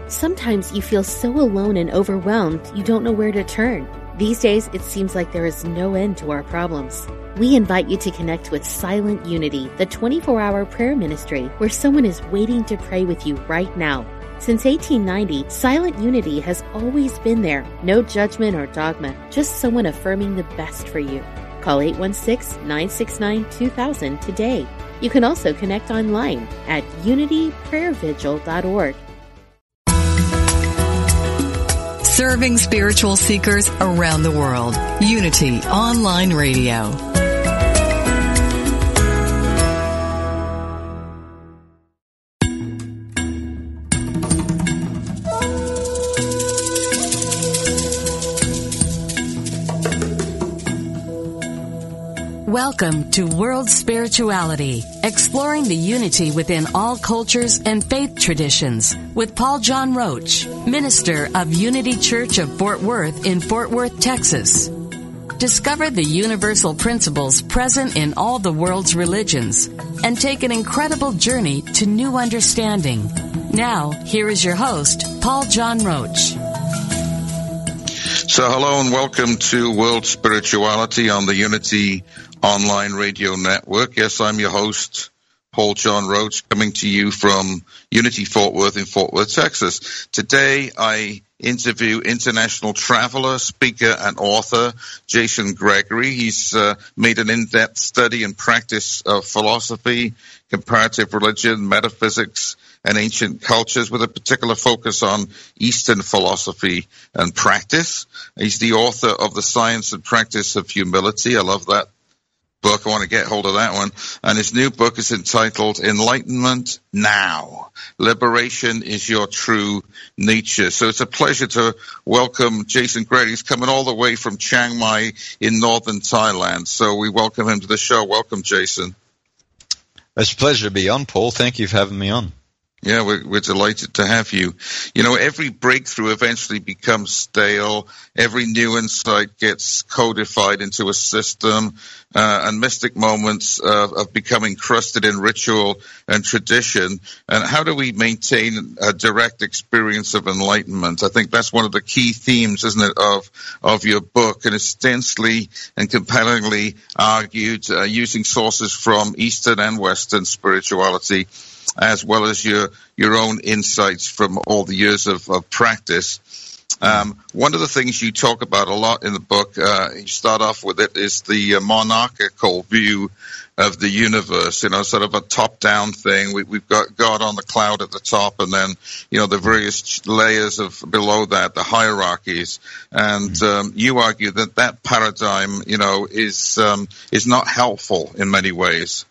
Sometimes you feel so alone and overwhelmed you don't know where to turn. These days, it seems like there is no end to our problems. We invite you to connect with Silent Unity, the 24-hour prayer ministry where someone is waiting to pray with you right now. Since 1890, Silent Unity has always been there. No judgment or dogma, just someone affirming the best for you. Call 816-969-2000 today. You can also connect online at unityprayervigil.org. Serving spiritual seekers around the world. Unity Online Radio. Welcome to World Spirituality, exploring the unity within all cultures and faith traditions with Paul John Roach, minister of Unity Church of Fort Worth in Fort Worth, Texas. Discover the universal principles present in all the world's religions and take an incredible journey to new understanding. Now, here is your host, Paul John Roach. So hello and welcome to World Spirituality on the Unity Online Radio Network. Yes, I'm your host, Paul John Roach, coming to you from Unity Fort Worth in Fort Worth, Texas. Today, I interview international traveler, speaker, and author Jason Gregory. He's made an in-depth study and practice of philosophy, comparative religion, metaphysics, and ancient cultures with a particular focus on Eastern philosophy and practice. He's the author of The Science and Practice of Humility. I love that book. I want to get hold of that one. And his new book is entitled Enlightenment Now. Liberation is Your True Nature. So it's a pleasure to welcome Jason Gregory. He's coming all the way from Chiang Mai in northern Thailand. So we welcome him to the show. Welcome, Jason. It's a pleasure to be on, Paul. Thank you for having me on. Yeah, we're delighted to have you. You know, every breakthrough eventually becomes stale. Every new insight gets codified into a system, and mystic moments have become encrusted in ritual and tradition. And how do we maintain a direct experience of enlightenment? I think that's one of the key themes, isn't it, of your book, and it's densely and compellingly argued using sources from Eastern and Western spirituality, as well as your own insights from all the years of practice. One of the things you talk about a lot in the book, you start off with it, is the monarchical view of the universe, you know, sort of a top-down thing. We've got God on the cloud at the top, and then, you know, the various layers of below that, the hierarchies. And you argue that that paradigm, you know, is not helpful in many ways.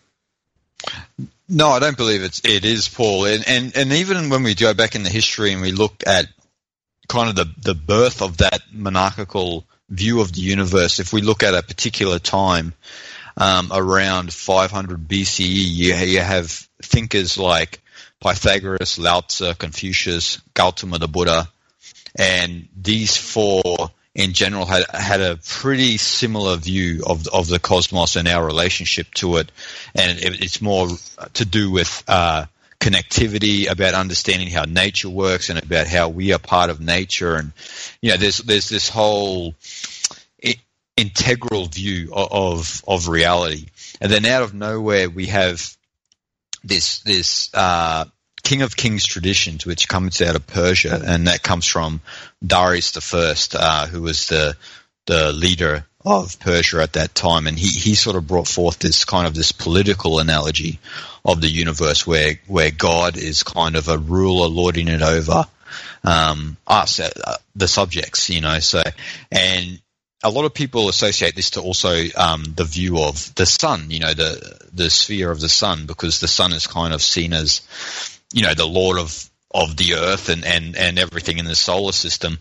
No, I don't believe it is, Paul. And even when we go back in the history and we look at kind of the birth of that monarchical view of the universe, if we look at a particular time around 500 BCE, you have thinkers like Pythagoras, Lao Tzu, Confucius, Gautama the Buddha, and these four in general had a pretty similar view of the cosmos and our relationship to it, and it's more to do with connectivity, about understanding how nature works and about how we are part of nature. And you know, there's this whole integral view of reality. And then out of nowhere we have this King of Kings traditions, which comes out of Persia, and that comes from Darius I, who was the leader of Persia at that time, and he sort of brought forth this kind of this political analogy of the universe where God is kind of a ruler lording it over us, the subjects, you know. So, and a lot of people associate this to also the view of the sun, you know, the sphere of the sun, because the sun is kind of seen as, you know, the lord of the earth and everything in the solar system,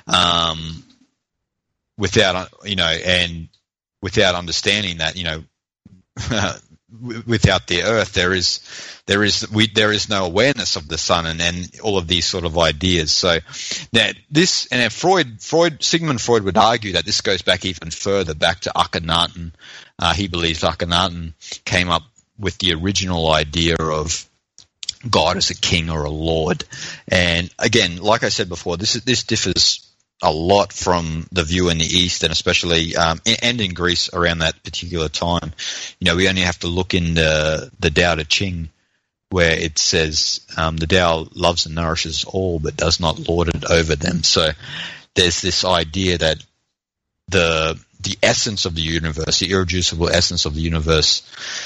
without, you know, and without understanding that, you know, without the earth there is no awareness of the sun and all of these sort of ideas. So that this, and Sigmund Freud would argue that this goes back even further, back to Akhenaten. He believes Akhenaten came up with the original idea of God as a king or a lord. And again, like I said before, this differs a lot from the view in the East, and especially and in Greece around that particular time. We only have to look in the Tao Te Ching, where it says the Tao loves and nourishes all, but does not lord it over them. So there's this idea that the essence of the universe, the irreducible essence of the universe,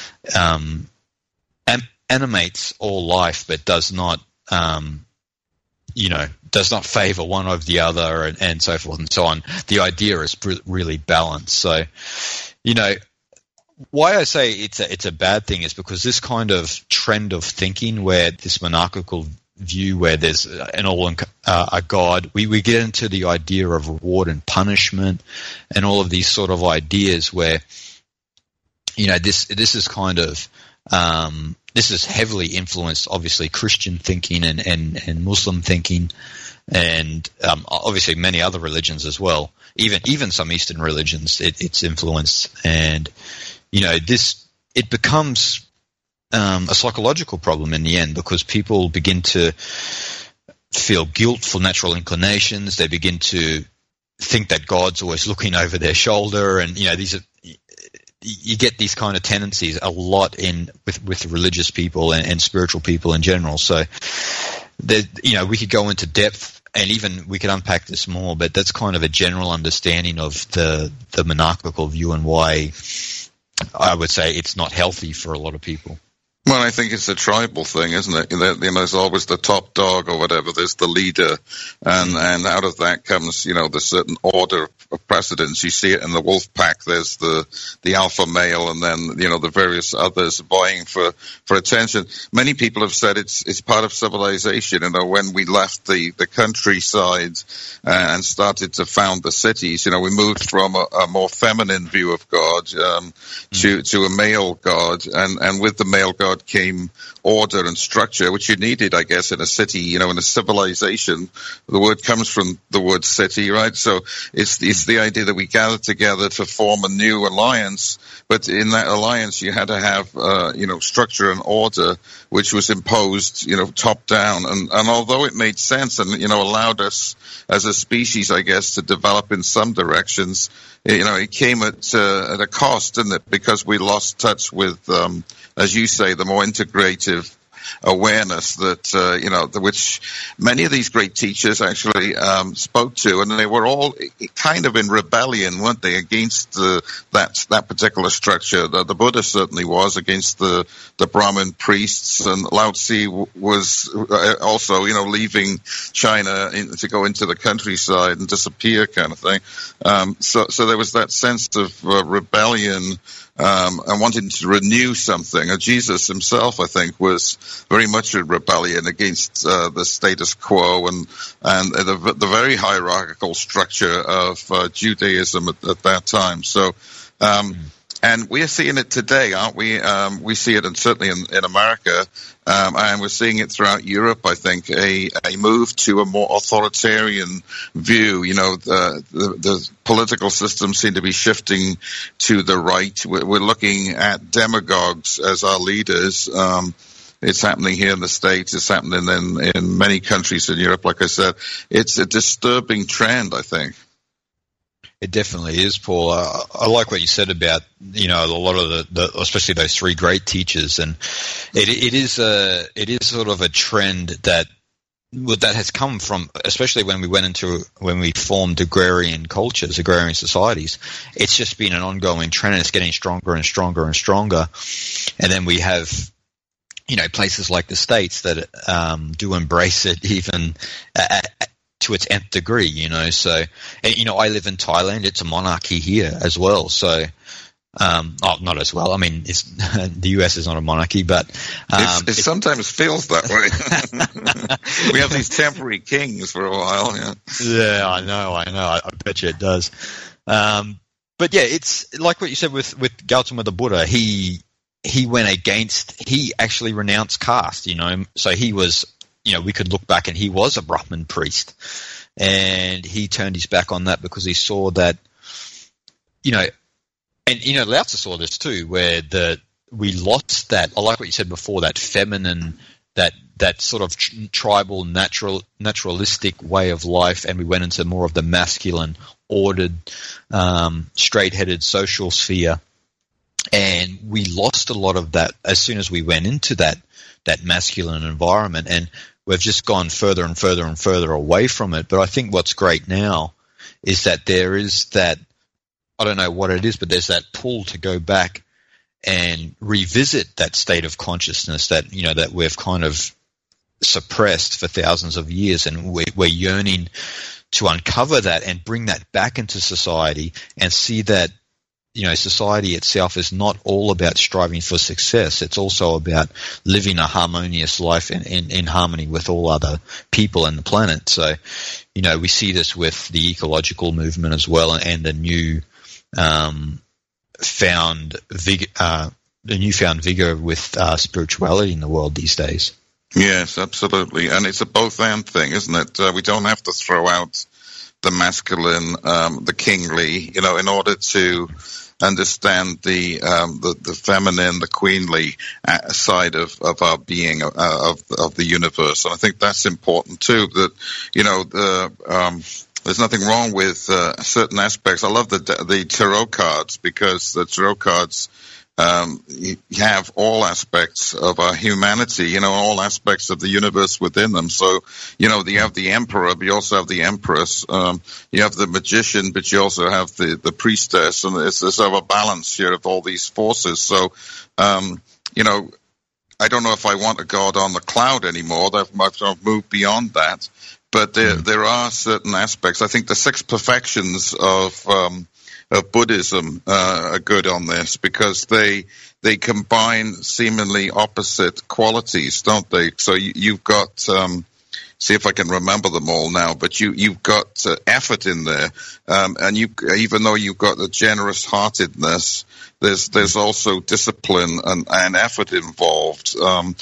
animates all life, but does not favor one over the other, and so forth and so on. The idea is really balanced. So, why I say it's a bad thing is because this kind of trend of thinking, where this monarchical view, where there's a God, we get into the idea of reward and punishment, and all of these sort of ideas where, this is kind of this is heavily influenced, obviously, Christian thinking and Muslim thinking, and obviously many other religions as well. Even some Eastern religions, it's influenced, and it becomes a psychological problem in the end, because people begin to feel guilt for natural inclinations. They begin to think that God's always looking over their shoulder, and you get these kind of tendencies a lot with religious people and spiritual people in general. So, we could go into depth, and even we could unpack this more, but that's kind of a general understanding of the monarchical view and why I would say it's not healthy for a lot of people. Well, I think it's a tribal thing, isn't it? There's always the top dog or whatever. There's the leader, and out of that comes, the certain order of precedence. You see it in the wolf pack. There's the alpha male, and then the various others vying for attention. Many people have said it's part of civilization. When we left the countryside and started to found the cities, we moved from a more feminine view of God to a male God, and with the male God came order and structure, which you needed, I guess, in a city, in a civilization. The word comes from the word city, right? So it's the idea that we gather together to form a new alliance, but in that alliance you had to have, structure and order, which was imposed, top down. And although it made sense and, allowed us as a species, I guess, to develop in some directions, it came at a cost, didn't it? Because we lost touch with, as you say, the more integrative awareness that, which many of these great teachers actually spoke to, and they were all kind of in rebellion, weren't they, against that particular structure. The Buddha certainly was against the Brahmin priests, and Lao Tzu was also, leaving China to go into the countryside and disappear kind of thing. So there was that sense of rebellion and wanting to renew something. Jesus himself, I think, was very much in rebellion against the status quo and the very hierarchical structure of Judaism at that time. So, and we're seeing it today, aren't we? We see it, and certainly in America, and we're seeing it throughout Europe, I think, a move to a more authoritarian view. The political systems seem to be shifting to the right. We're looking at demagogues as our leaders. It's happening here in the States. It's happening in many countries in Europe. Like I said, it's a disturbing trend, I think. It definitely is, Paul. I like what you said about, a lot of the especially those three great teachers, and it is sort of a trend that has come from, especially when we formed agrarian cultures, agrarian societies. It's just been an ongoing trend, and it's getting stronger and stronger and stronger. And then we have, places like the States that do embrace it even to its nth degree, So, I live in Thailand. It's a monarchy here as well. So, not as well. I mean, the US is not a monarchy, but it sometimes feels that way. We have these temporary kings for a while. Yeah, I know. I bet you it does. But yeah, it's like what you said with Gautama the Buddha. He actually renounced caste. So he was. We could look back and he was a Brahmin priest, and he turned his back on that because he saw that, and Lao Tzu saw this too, where we lost that. I like what you said before, that feminine that sort of tribal, naturalistic way of life, and we went into more of the masculine, ordered, straight-headed social sphere. And we lost a lot of that as soon as we went into that masculine environment, and we've just gone further and further and further away from it. But I think what's great now is that there is that, I don't know what it is, but there's that pull to go back and revisit that state of consciousness that, you know, that we've kind of suppressed for thousands of years, and we're yearning to uncover that and bring that back into society and see that, you know, society itself is not all about striving for success. It's also about living a harmonious life in harmony with all other people and the planet. So, you know, we see this with the ecological movement as well, and the new found vigor with spirituality in the world these days. Yes, absolutely. And it's a both-and thing, isn't it? We don't have to throw out the masculine, the kingly, you know, in order to understand the feminine, the queenly side of our being, of the universe. And I think that's important too, that, you know, there's nothing wrong with certain aspects. I love the tarot cards, because the tarot cards you have all aspects of our humanity, you know, all aspects of the universe within them. So, you know, you have the emperor, but you also have the empress. You have the magician, but you also have the priestess, and there's sort of a balance here of all these forces. So, you know, I don't know if I want a god on the cloud anymore. I've sort of moved beyond that. But there are certain aspects. I think the 6 perfections of Buddhism are good on this, because they combine seemingly opposite qualities, don't they? So you've got, see if I can remember them all now, but you've got effort in there, and even though you've got the generous heartedness, there's also discipline and effort involved.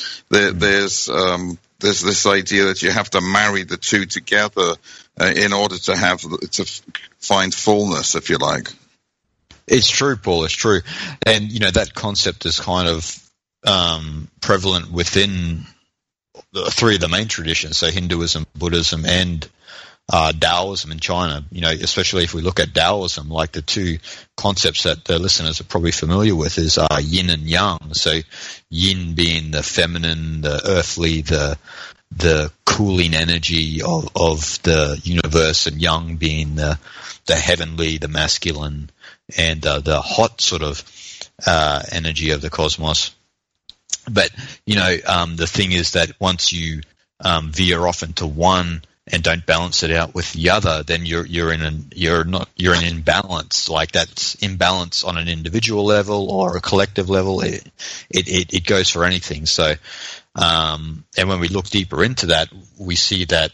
There's this idea that you have to marry the two together in order to find fullness, if you like. It's true, Paul. It's true, and you know that concept is kind of prevalent within the 3 of the main traditions, so Hinduism, Buddhism, and Taoism in China. You know, especially if we look at Taoism, like the 2 concepts that the listeners are probably familiar with is yin and yang. So yin being the feminine, the earthly, the cooling energy of the universe, and yang being the heavenly, the masculine, and the hot sort of energy of the cosmos. But you know, the thing is that once you veer off into one and don't balance it out with the other, then you're in imbalance. Like that's imbalance on an individual level or a collective level. It goes for anything. So, and when we look deeper into that, we see that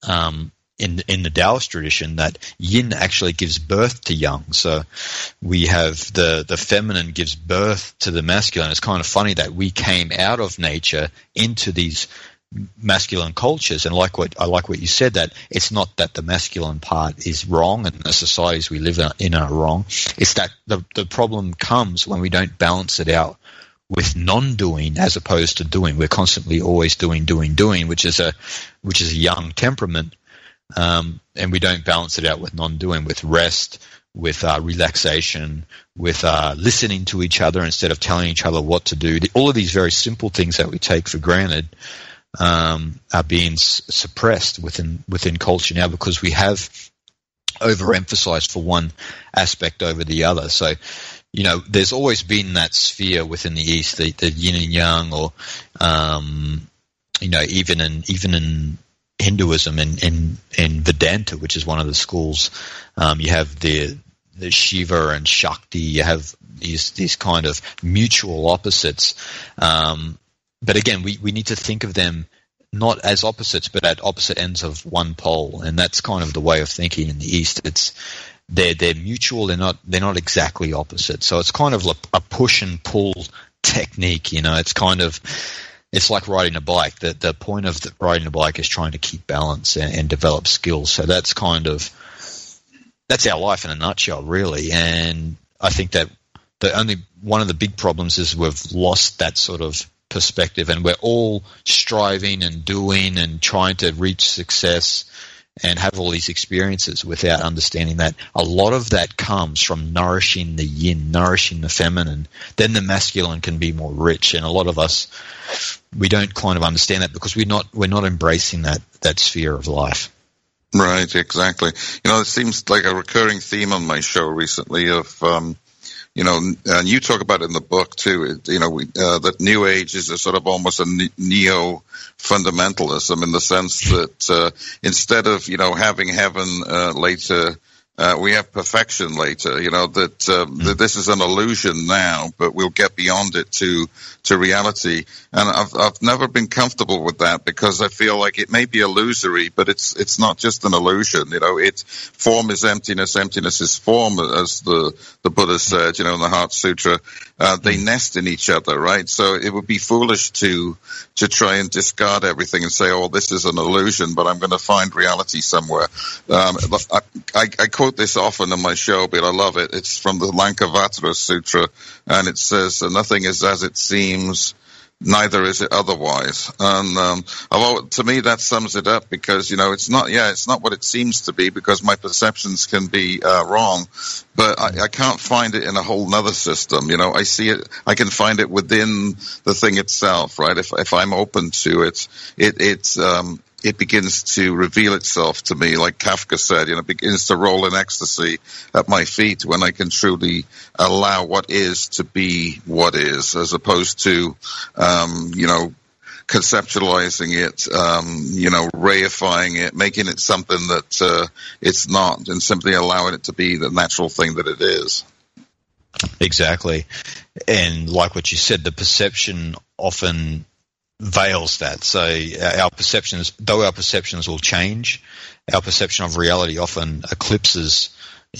in the Taoist tradition that yin actually gives birth to yang. So we have the feminine gives birth to the masculine. It's kind of funny that we came out of nature into these masculine cultures, and I like what you said, that it's not that the masculine part is wrong and the societies we live in are wrong. It's that the problem comes when we don't balance it out with non-doing as opposed to doing. We're constantly always doing, which is a young temperament, and we don't balance it out with non-doing, with rest, with relaxation, with listening to each other instead of telling each other what to do. All of these very simple things that we take for granted are being suppressed within culture now, because we have overemphasized for one aspect over the other. So, you know, there's always been that sphere within the East, the yin and yang, or you know, even in Hinduism and in Vedanta, which is one of the schools, you have the Shiva and Shakti. You have these kind of mutual opposites. But again, we need to think of them not as opposites, but at opposite ends of one pole, and that's kind of the way of thinking in the East. They're mutual. They're not exactly opposite. So it's kind of like a push and pull technique. You know, it's like riding a bike. The point of riding a bike is trying to keep balance and develop skills. So that's our life in a nutshell, really. And I think that one of the big problems is we've lost that sort of perspective, and we're all striving and doing and trying to reach success and have all these experiences without understanding that a lot of that comes from nourishing the yin, nourishing the feminine. Then the masculine can be more rich, and a lot of us, we don't kind of understand that because we're not embracing that sphere of life. Right, exactly. It seems like a recurring theme on my show recently of, and you talk about it in the book too, that New Age is a sort of almost a neo-fundamentalism in the sense that instead of, having heaven later, we have perfection later, that this is an illusion now, but we'll get beyond it to reality. And I've never been comfortable with that because I feel like it may be illusory, but it's not just an illusion. Form is emptiness, emptiness is form, as the Buddha said, in the Heart Sutra. They nest in each other, right? So it would be foolish to try and discard everything and say, oh, this is an illusion, but I'm going to find reality somewhere. I quote this often on my show, but I love it. It's from the Lankavatara Sutra, and it says, nothing is as it seems, neither is it otherwise. And to me, that sums it up because, it's not what it seems to be because my perceptions can be wrong, but I can't find it in a whole nother system. I see it, I can find it within the thing itself, right? If I'm open to it, it begins to reveal itself to me, like Kafka said, it begins to roll in ecstasy at my feet when I can truly allow what is to be what is, as opposed to, conceptualizing it, reifying it, making it something that it's not, and simply allowing it to be the natural thing that it is. Exactly. And like what you said, the perception often veils that. So our perceptions will change, our perception of reality often eclipses,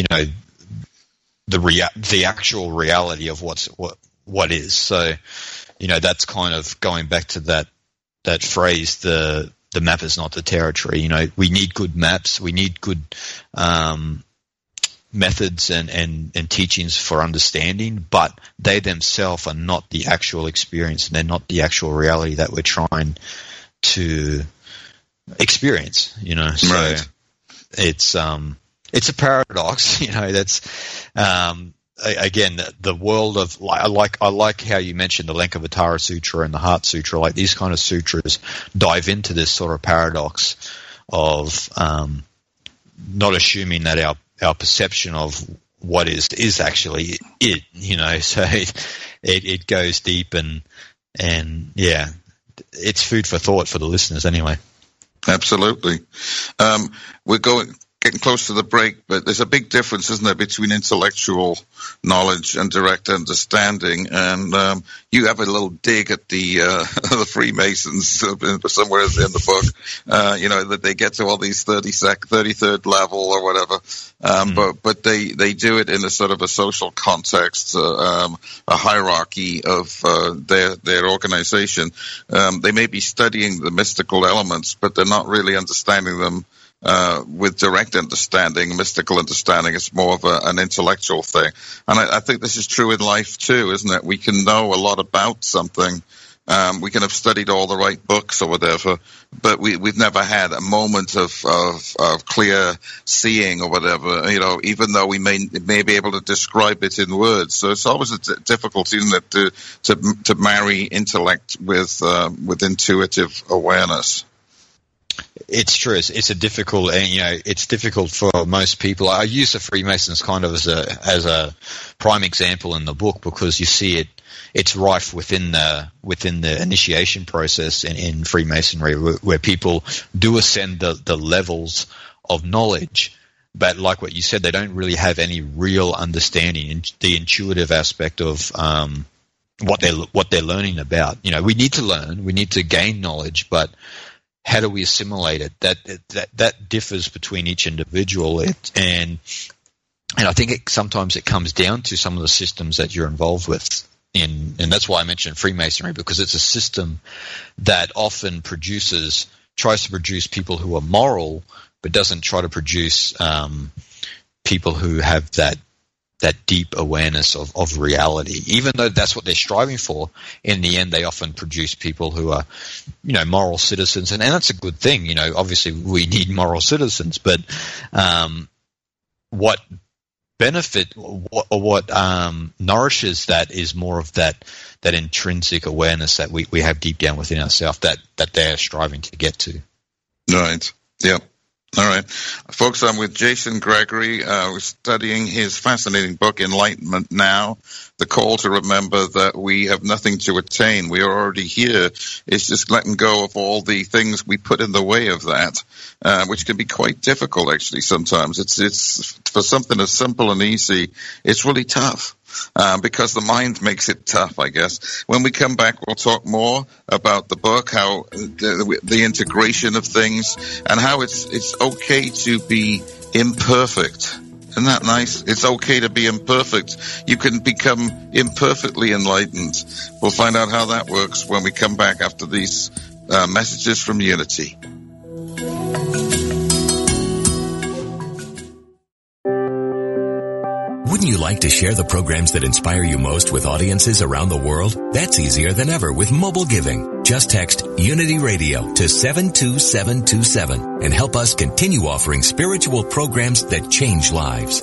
the actual reality of what is. So, that's kind of going back to that phrase, the map is not the territory. We need good maps, we need good methods and teachings for understanding, but they themselves are not the actual experience, and they're not the actual reality that we're trying to experience, So right. It's a paradox, that's again the world of, I like how you mentioned the Lankavatara Sutra and the Heart Sutra. Like these kind of sutras dive into this sort of paradox of not assuming that our perception of what is actually it, so it goes deep and yeah, it's food for thought for the listeners anyway. Absolutely. We're getting close to the break, but there's a big difference, isn't there, between intellectual knowledge and direct understanding. And you have a little dig at the Freemasons somewhere in the book, that they get to all these 33rd level or whatever. But they do it in a sort of a social context, a hierarchy of their organization. They may be studying the mystical elements, but they're not really understanding them with direct understanding. Mystical understanding is more of an intellectual thing. And I think this is true in life too, isn't it? We can know a lot about something. We can have studied all the right books or whatever, but we've never had a moment of clear seeing or whatever, even though we may be able to describe it in words. So it's always a difficulty, isn't it, to marry intellect with intuitive awareness. It's true. It's a difficult, and it's difficult for most people. I use the Freemasons kind of as a prime example in the book because you see it's rife within the initiation process in Freemasonry, where people do ascend the levels of knowledge, but like what you said, they don't really have any real understanding, the intuitive aspect of what they're learning about. We need to learn, we need to gain knowledge, but how do we assimilate it? That differs between each individual, and I think sometimes it comes down to some of the systems that you're involved with, and that's why I mentioned Freemasonry, because it's a system that often tries to produce people who are moral, but doesn't try to produce people who have that deep awareness of reality. Even though that's what they're striving for, in the end they often produce people who are, moral citizens, and that's a good thing. Obviously we need moral citizens, but what benefit or what nourishes that is more of that intrinsic awareness that we have deep down within ourselves that they're striving to get to. Right. Yep. All right. Folks, I'm with Jason Gregory. We're studying his fascinating book, Enlightenment Now, the call to remember that we have nothing to attain. We are already here. It's just letting go of all the things we put in the way of that, which can be quite difficult, actually, sometimes. It's for something as simple and easy, it's really tough. Because the mind makes it tough, I guess. When we come back, we'll talk more about the book, how the integration of things, and how it's okay to be imperfect. Isn't that nice? It's okay to be imperfect. You can become imperfectly enlightened. We'll find out how that works when we come back after these messages from Unity. Wouldn't you like to share the programs that inspire you most with audiences around the world? That's easier than ever with mobile giving. Just text Unity Radio to 72727 and help us continue offering spiritual programs that change lives.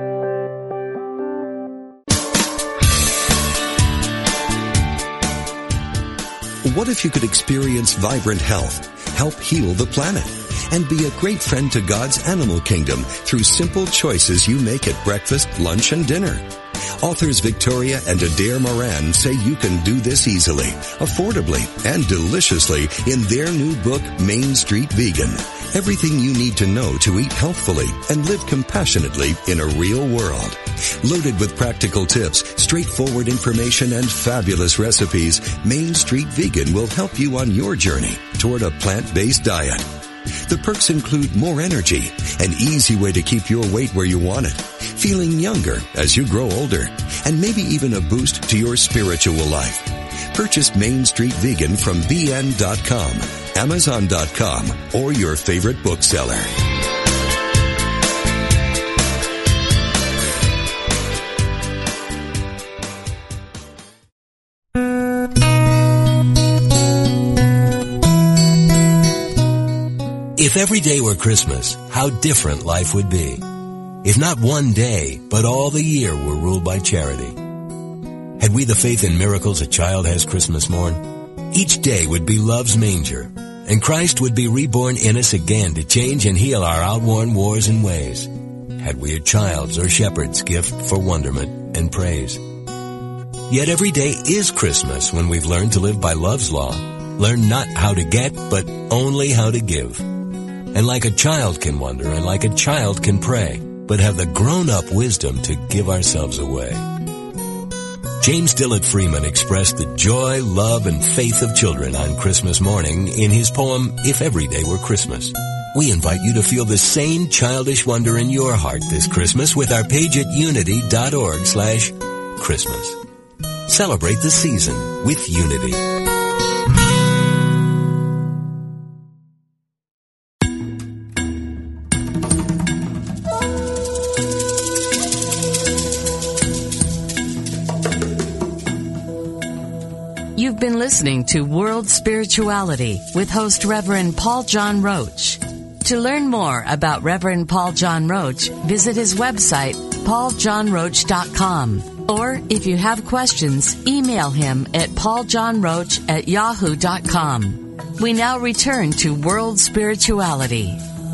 What if you could experience vibrant health, help heal the planet, and be a great friend to God's animal kingdom through simple choices you make at breakfast, lunch, and dinner? Authors Victoria and Adair Moran say you can do this easily, affordably, and deliciously in their new book, Main Street Vegan. Everything you need to know to eat healthfully and live compassionately in a real world. Loaded with practical tips, straightforward information, and fabulous recipes, Main Street Vegan will help you on your journey toward a plant-based diet. The perks include more energy, an easy way to keep your weight where you want it, feeling younger as you grow older, and maybe even a boost to your spiritual life. Purchase Main Street Vegan from BN.com, Amazon.com, or your favorite bookseller. If every day were Christmas, how different life would be. If not one day, but all the year were ruled by charity. Had we the faith in miracles a child has Christmas morn, each day would be love's manger, and Christ would be reborn in us again to change and heal our outworn wars and ways. Had we a child's or shepherd's gift for wonderment and praise. Yet every day is Christmas when we've learned to live by love's law. Learn not how to get, but only how to give. And like a child can wonder, and like a child can pray, but have the grown-up wisdom to give ourselves away. James Dillard Freeman expressed the joy, love, and faith of children on Christmas morning in his poem, If Every Day Were Christmas. We invite you to feel the same childish wonder in your heart this Christmas with our page at unity.org/Christmas. Celebrate the season with Unity. You've been listening to World Spirituality with host Reverend Paul John Roach. To learn more about Reverend Paul John Roach, visit his website, pauljohnroach.com. Or if you have questions, email him at pauljohnroach@yahoo.com. We now return to World Spirituality.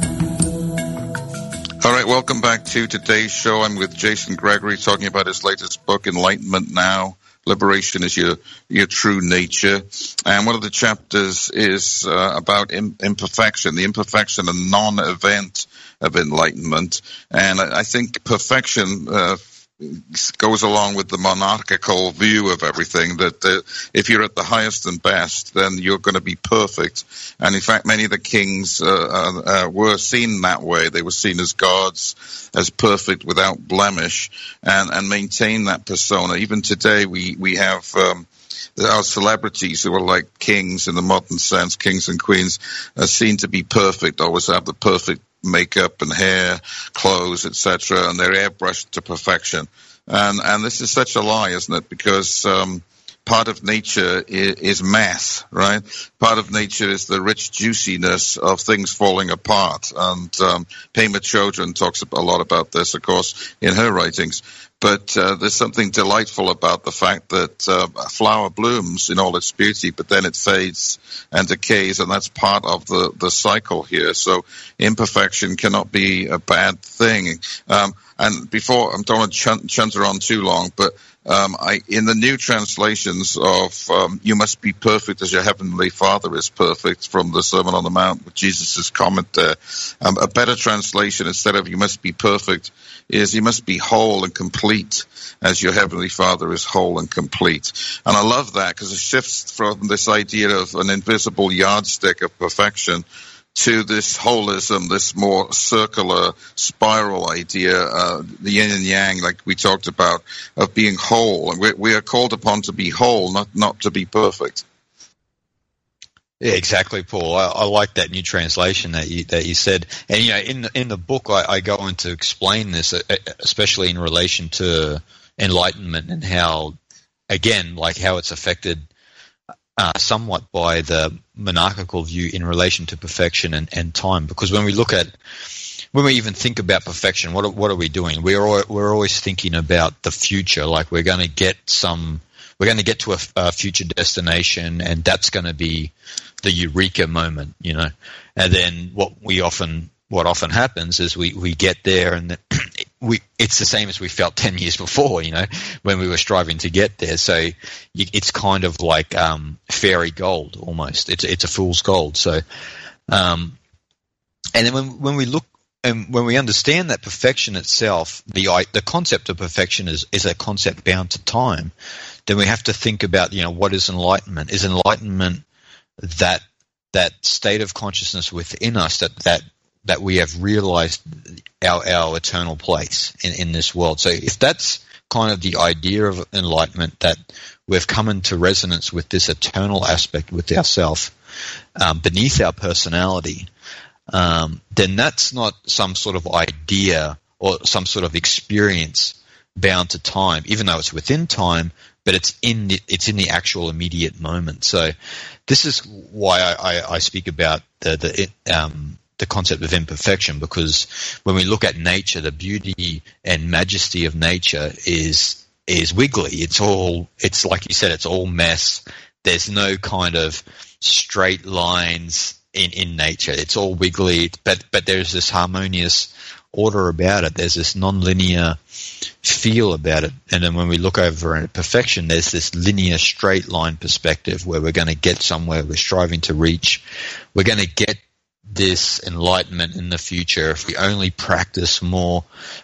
All right, welcome back to today's show. I'm with Jason Gregory talking about his latest book, Enlightenment Now. Liberation is your true nature. And one of the chapters is about imperfection, the imperfection and non-event of enlightenment. And I think perfection goes along with the monarchical view of everything, that if you're at the highest and best, then you're going to be perfect. And in fact, many of the kings were seen that way. They were seen as gods, as perfect without blemish, and maintain that persona. Even today, we have our celebrities who are like kings in the modern sense, kings and queens, are seen to be perfect, always have the perfect makeup and hair, clothes, etc., and they're airbrushed to perfection. And this is such a lie, isn't it? Because part of nature is math, right? Part of nature is the rich juiciness of things falling apart. And Pema Chodron talks a lot about this, of course, in her writings. But there's something delightful about the fact that a flower blooms in all its beauty, but then it fades and decays, and that's part of the cycle here. So imperfection cannot be a bad thing. And before, I don't want to chunter on too long, but in the new translations of "You must be perfect as your heavenly Father is perfect" from the Sermon on the Mount, with Jesus' comment there, a better translation instead of "You must be perfect" is "You must be whole and complete as your heavenly Father is whole and complete." And I love that because it shifts from this idea of an invisible yardstick of perfection to this holism, this more circular spiral idea, the yin and yang, like we talked about, of being whole. And we are called upon to be whole, not to be perfect. Yeah, exactly, Paul. I like that new translation that you said. And in the book, I go on to explain this, especially in relation to enlightenment and how, again, like how it's affected somewhat by the monarchical view in relation to perfection and time. Because when we even think about perfection, what are we doing? We're always thinking about the future, like we're going to get to a future destination, and that's going to be the eureka moment, And then what often happens is we get there, and it's the same as we felt 10 years before, when we were striving to get there. So it's kind of like fairy gold almost. It's a fool's gold. So, and then when we look and when we understand that perfection itself, the concept of perfection is a concept bound to time, then we have to think about, what is enlightenment? Is enlightenment that state of consciousness within us that we have realized our eternal place in this world? So if that's kind of the idea of enlightenment, that we've come into resonance with this eternal aspect with ourself beneath our personality, then that's not some sort of idea or some sort of experience bound to time, even though it's within time, but it's in the actual immediate moment. So this is why I speak about the concept of imperfection, because when we look at nature, the beauty and majesty of nature is wiggly. It's like you said, it's all mess. There's no kind of straight lines in nature. It's all wiggly, but there's this harmonious order about it. There's this non-linear feel about it. And then when we look over at perfection, there's this linear straight line perspective where we're going to get somewhere we're striving to reach. We're going to get this enlightenment in the future if we only practice more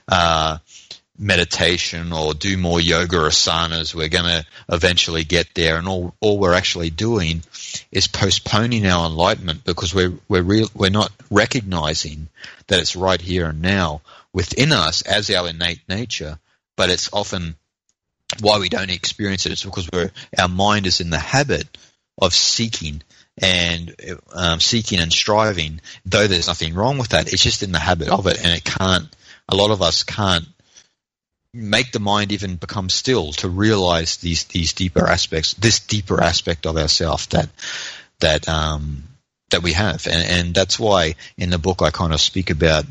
meditation or do more yoga or asanas. We're going to eventually get there, and all we're actually doing is postponing our enlightenment because we're not recognizing that it's right here and now within us as our innate nature. But it's often why we don't experience it. It's because our mind is in the habit of seeking and striving, though there's nothing wrong with that. It's just in the habit of it, and a lot of us can't make the mind even become still to realize these deeper aspects, this deeper aspect of ourself that we have, and that's why in the book I kind of speak about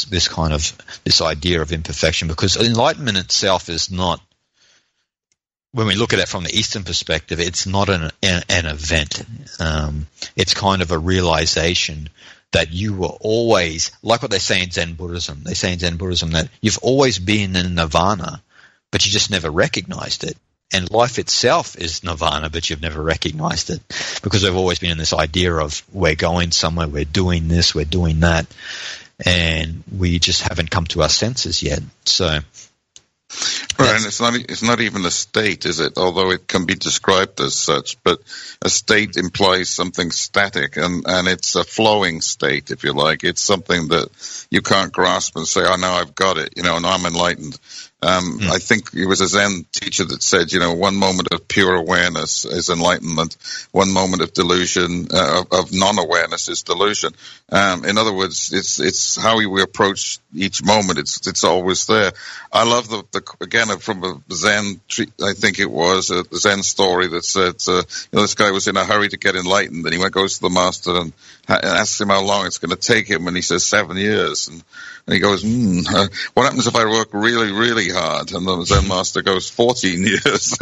this idea of imperfection, because enlightenment itself is not, when we look at it from the Eastern perspective, it's not an event. It's kind of a realization that you were always, like what they say in Zen Buddhism. They say in Zen Buddhism that you've always been in nirvana, but you just never recognized it. And life itself is nirvana, but you've never recognized it, because we've always been in this idea of we're going somewhere, we're doing this, we're doing that, and we just haven't come to our senses yet. So Right, and it's not even a state, is it? Although it can be described as such, but a state implies something static, and it's a flowing state, if you like. It's something that you can't grasp and say, "Oh, now I've got it," and I'm enlightened. I think it was a Zen teacher that said, one moment of pure awareness is enlightenment, one moment of delusion, of non-awareness is delusion. In other words, it's how we approach each moment. It's always there. I love again, from a Zen, I think it was a Zen story that said, this guy was in a hurry to get enlightened, and he goes to the master and asks him how long it's going to take him, and he says 7 years, and he goes, what happens if I work really, really hard? And the Zen master goes, 14 years.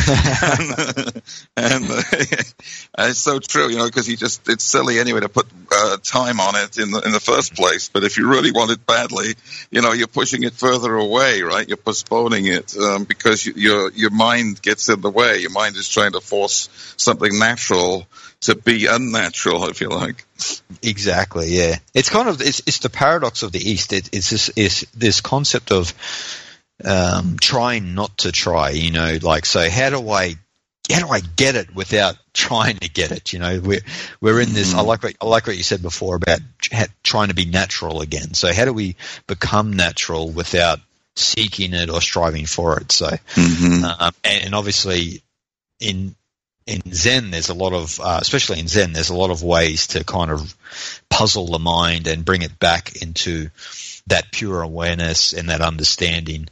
and it's so true, because it's silly anyway to put time on it in the first place. But if you really want it badly, you're pushing it further away, right? You're postponing it because your mind gets in the way. Your mind is trying to force something natural to be unnatural, if you like. Exactly, yeah. It's kind of it's the paradox of the East. It's this concept of trying not to try. So how do I get it without trying to get it? We're in this. I like what you said before about trying to be natural again. So how do we become natural without seeking it or striving for it? So and obviously in Zen, there's a lot of, especially in Zen, there's a lot of ways to kind of puzzle the mind and bring it back into that pure awareness and that understanding.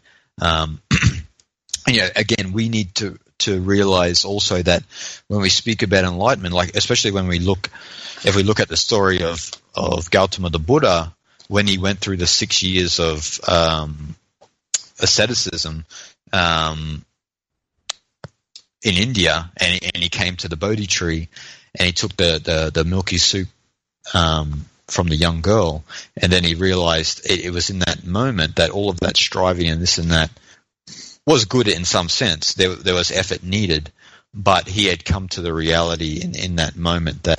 Again, we need to realize also that when we speak about enlightenment, like especially if we look at the story of Gautama the Buddha, when he went through the 6 years of asceticism, in India, and he came to the Bodhi tree, and he took the milky soup from the young girl, and then he realized it was in that moment that all of that striving and this and that was good in some sense. There was effort needed, but he had come to the reality in that moment that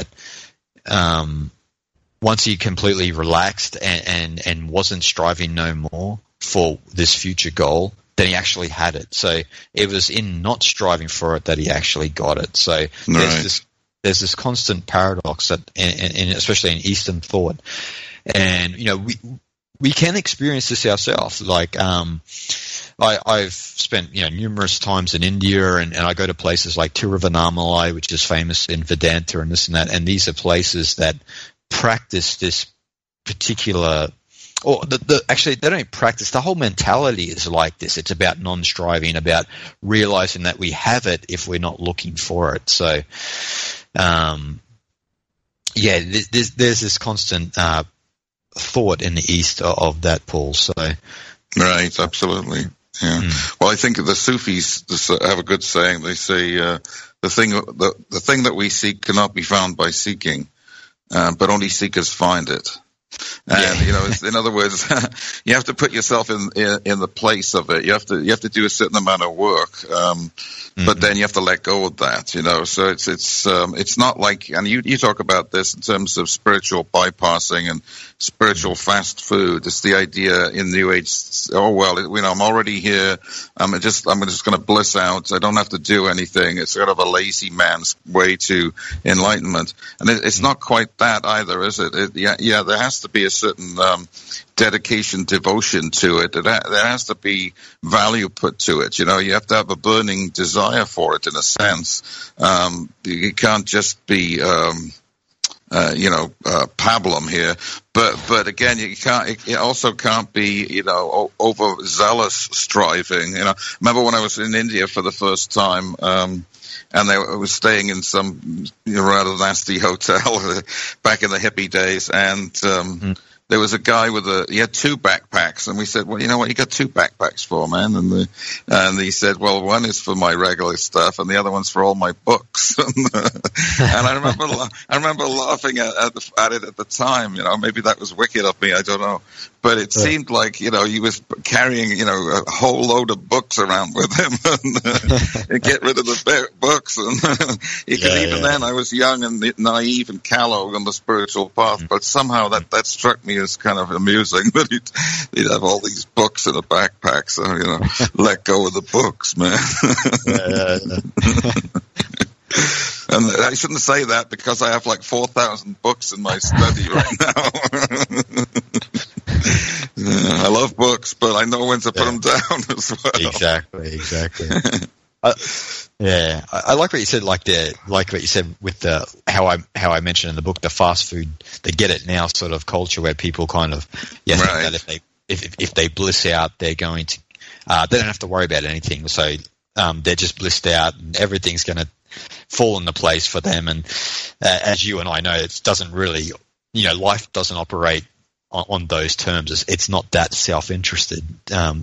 once he completely relaxed and wasn't striving no more for this future goal, then he actually had it. So it was in not striving for it that he actually got it. So there's this constant paradox that, and especially in Eastern thought, and we can experience this ourselves. Like I've spent numerous times in India, and I go to places like Tiruvannamalai, which is famous in Vedanta and this and that, and these are places that practice this particular. Or actually, they don't practice. The whole mentality is like this. It's about non-striving, about realizing that we have it if we're not looking for it. So, there's this constant thought in the East of that, Paul. So, right, absolutely. Yeah. Well, I think the Sufis have a good saying. They say the thing that we seek cannot be found by seeking, but only seekers find it. And in other words, you have to put yourself in the place of it. You have to do a certain amount of work, but then you have to let go of that. So it's not like, and you talk about this in terms of spiritual bypassing and spiritual fast food. It's the idea in New Age. Oh well, I'm already here. I'm just going to bliss out. I don't have to do anything. It's sort of a lazy man's way to enlightenment, and it's not quite that either, is it? Yeah, there has to be a certain dedication, devotion to it. There has to be value put to it. You have to have a burning desire for it, in a sense. You can't just be pablum here, but again, it also can't be overzealous striving. Remember when I was in India for the first time, and I was staying in some rather nasty hotel back in the hippie days, and there was a guy he had two backpacks, and we said, well, you know what, you got two backpacks for, man? And he said, well, one is for my regular stuff, and the other one's for all my books. And I remember laughing at it at the time. Maybe that was wicked of me, I don't know. But it seemed like, he was carrying, a whole load of books around with him and get rid of the books. And even then I was young and naive and callow on the spiritual path, but somehow that struck me is kind of amusing that he'd have all these books in a backpack. So, let go of the books, man. And I shouldn't say that because I have like 4,000 books in my study right now. I love books, but I know when to put them down as well. Exactly. I like what you said. Like what you said with how I mentioned in the book, the fast food, the get it now sort of culture where people kind of think that if they bliss out, they're going to they don't have to worry about anything. So they're just blissed out, and everything's going to fall into place for them. And as you and I know, it doesn't really, life doesn't operate on those terms. It's not that self-interested, so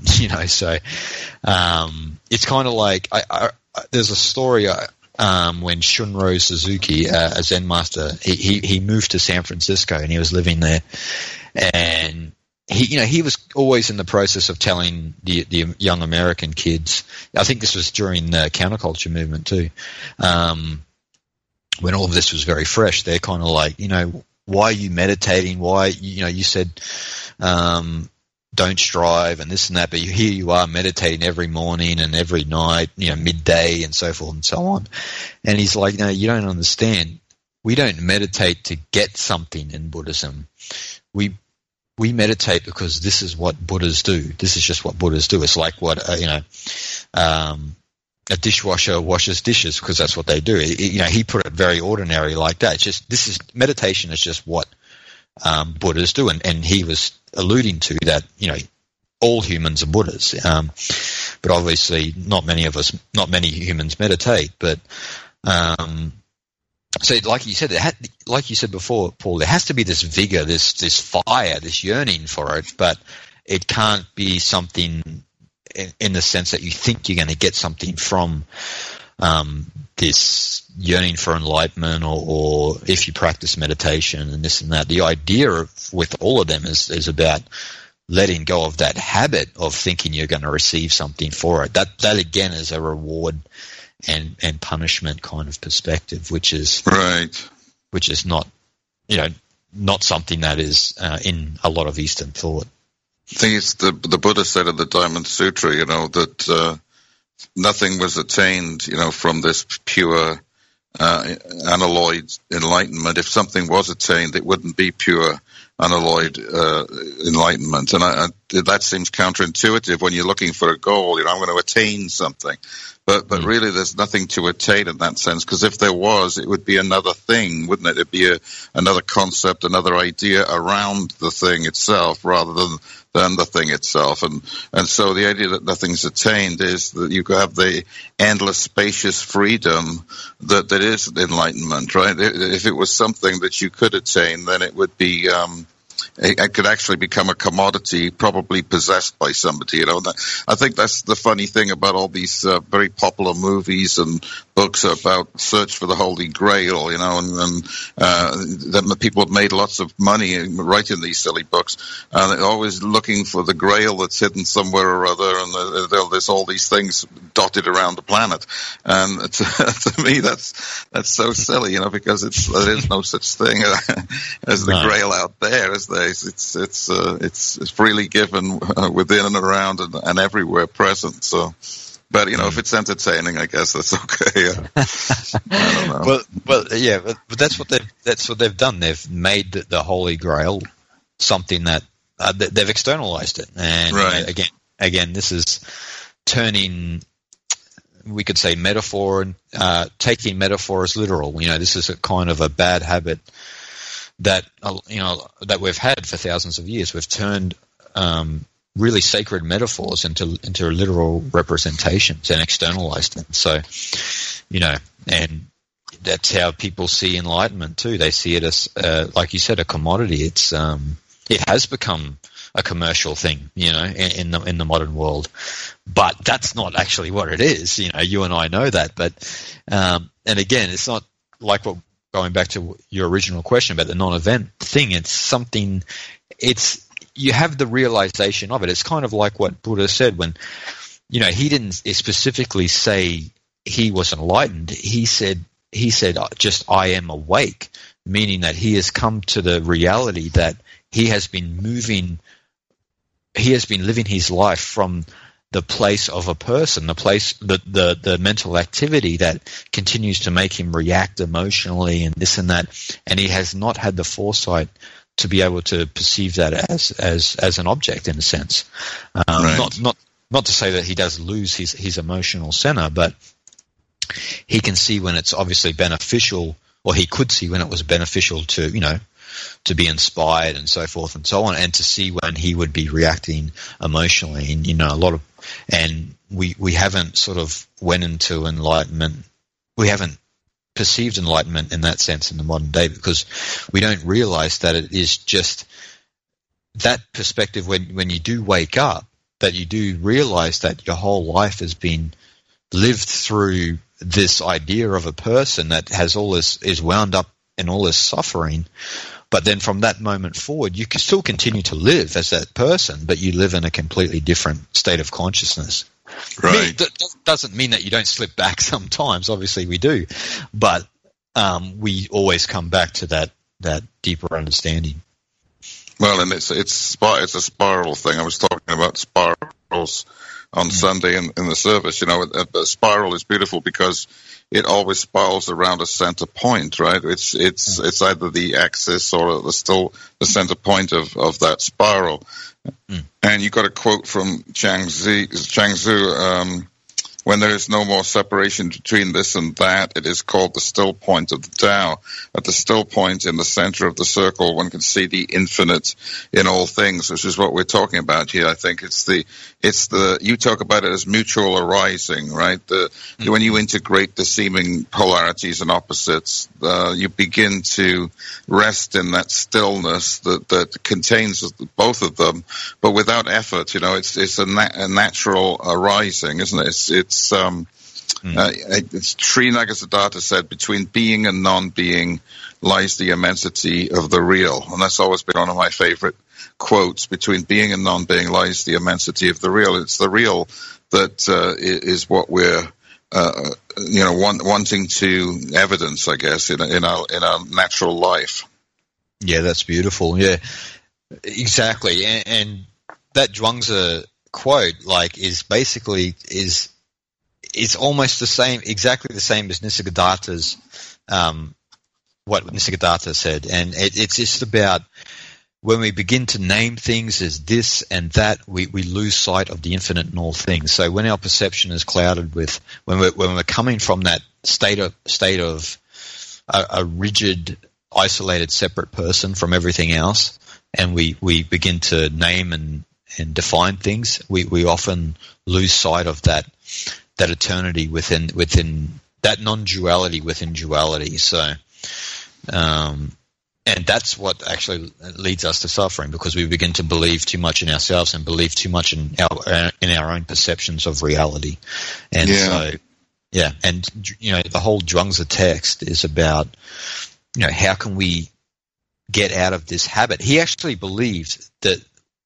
it's kind of like there's a story when Shunro Suzuki, a Zen master, he moved to San Francisco and he was living there, and he was always in the process of telling the young American kids. I think this was during the counterculture movement too, when all of this was very fresh. They're kind of like, why are you meditating? Why, you said don't strive and this and that, but here you are meditating every morning and every night, midday and so forth and so on. And he's like, no, you don't understand. We don't meditate to get something in Buddhism. We meditate because this is what Buddhas do. This is just what Buddhas do. It's like what a dishwasher washes dishes because that's what they do. He put it very ordinary like that. It's just meditation is just what Buddhas do, and he was alluding to that. All humans are Buddhas, but obviously not many humans meditate. But so, like you said, like you said before, Paul, there has to be this vigor, this fire, this yearning for it, but it can't be something in the sense that you think you're going to get something from this yearning for enlightenment, or if you practice meditation and this and that. The idea with all of them is about letting go of that habit of thinking you're going to receive something for it. That again is a reward and punishment kind of perspective, which is not not something that is in a lot of Eastern thought. I think it's the Buddha said in the Diamond Sutra, that nothing was attained, from this pure unalloyed enlightenment. If something was attained, it wouldn't be pure unalloyed enlightenment. And that seems counterintuitive when you're looking for a goal. I'm going to attain something. But really there's nothing to attain in that sense, because if there was, it would be another thing, wouldn't it? It'd be another concept, another idea around the thing itself rather than the thing itself. And so the idea that nothing's attained is that you have the endless spacious freedom that is enlightenment, right? If it was something that you could attain, then it would be it could actually become a commodity, probably possessed by somebody. I think that's the funny thing about all these very popular movies and books about search for the Holy Grail, and then people have made lots of money writing these silly books. They're always looking for the Grail that's hidden somewhere or other, and there's all these things dotted around the planet. And to me, that's so silly, because there is no such thing as the Grail out there, is there? It's freely given within and around and everywhere present. So, but if it's entertaining, I guess that's okay. I don't know. But that's what they've done. They've made the Holy Grail something that they've externalized it, and again, this is turning, we could say, metaphor and taking metaphor as literal. This is a kind of a bad habit that that we've had for thousands of years. We've turned really sacred metaphors into literal representations and externalized them. So, and that's how people see enlightenment too. They see it as, like you said, a commodity. It has become a commercial thing, in the modern world, but that's not actually what it is. You and I know that, but and again, it's not like what. Going back to your original question about the non-event thing, it's something. You have the realization of it. It's kind of like what Buddha said when, he didn't specifically say he was enlightened. He said just I am awake. meaning that he has come to the reality that he has been living his life from the place of a person, the mental activity that continues to make him react emotionally and this and that, and he has not had the foresight to be able to perceive that as an object, in a sense. Right. Not to say that he does lose his emotional center, but he can see when it's obviously beneficial, or he could see when it was beneficial to be inspired and so forth and so on, and to see when he would be reacting emotionally. And and we haven't sort of went into enlightenment. We haven't perceived enlightenment in that sense in the modern day, because we don't realize that it is just that perspective when you do wake up, that you do realize that your whole life has been lived through this idea of a person that has all this, is wound up in all this suffering. But then from that moment forward, you can still continue to live as that person, but you live in a completely different state of consciousness. Right. That doesn't mean that you don't slip back sometimes. Obviously we do. But we always come back to that deeper understanding. Well, and it's a spiral thing. I was talking about spirals on Sunday in the service. A spiral is beautiful because it always spirals around a center point, right? It's either the axis or still the center point of that spiral. And you got a quote from Zhang Zhu, when there is no more separation between this and that, it is called the still point of the Tao. At the still point in the center of the circle, one can see the infinite in all things, which is what we're talking about here. I think it's the you talk about it as mutual arising, right? When you integrate the seeming polarities and opposites, you begin to rest in that stillness that contains both of them, but without effort. It's a natural arising, isn't it? It's Sri Nagasadatta said, between being and non-being lies the immensity of the real. And that's always been one of my favorite quotes. Between being and non-being lies the immensity of the real. It's the real that is what we're wanting to evidence, I guess, in our natural life. Yeah, that's beautiful. Yeah, exactly. And that Zhuangzi quote, is basically it's almost the same, exactly the same as Nisargadatta's, what Nisargadatta said. And it's just about when we begin to name things as this and that, we lose sight of the infinite in all things. So when our perception is clouded with, when we're coming from that state of a rigid, isolated, separate person from everything else, and we begin to name and define things, we often lose sight of that eternity within that non-duality within duality. So, and that's what actually leads us to suffering, because we begin to believe too much in ourselves and believe too much in our own perceptions of reality. And and the whole Zhuangzi text is about how can we get out of this habit. He actually believed that